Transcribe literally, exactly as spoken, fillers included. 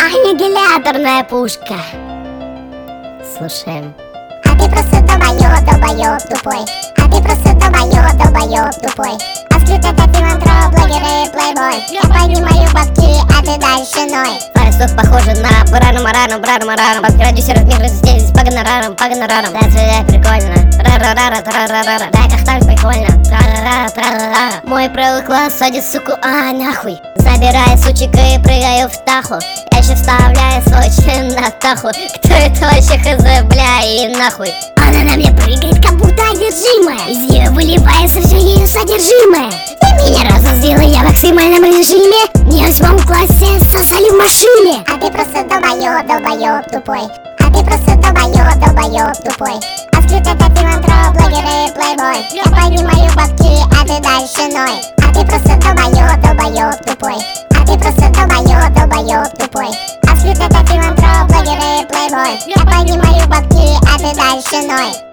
Аннигиляторная пушка. Слушаем. А ты просто долбоёб, долбоёб тупой. А ты просто долбоёб, долбоёб тупой. Открыт это филантроп, блогеры и плейбой. Я поднимаю бабки, а ты дальше ной. Фарестов похоже на Бурану Марану, Брану Марану. Под продюсеров мира здесь по гонорарам, по гонорарам. Да, это прикольно. Ра-ра-ра-ра, тра-ра-ра-ра. Да, как там прикольно. Тра-ра-ра, тра-ра-ра. Мой правый класс садит суку, а нахуй. Забираю сучек и прыгаю в таху. Я еще вставляю свой член на таху. Кто это вообще хз, бля, и нахуй. Она на мне прыгает, как будто одержимая. Из нее выливается все ее содержимое. Ты меня разозлила, я в максимальном режиме. Мне в восьмом классе сосали в машине. А ты просто долбоёб, долбоёб тупой. А ты просто долбоёб, долбоёб тупой. Открыт это филантроп, блогеры и плейбой. Я поднимаю бабки, а ты дальше ной. А ты просто долбоёб, долбоёб тупой. А ты просто долбоёб, долбоёб тупой. Открыт это филантроп, блогеры и плейбой. Я поднимаю бабки, а ты дальше ной.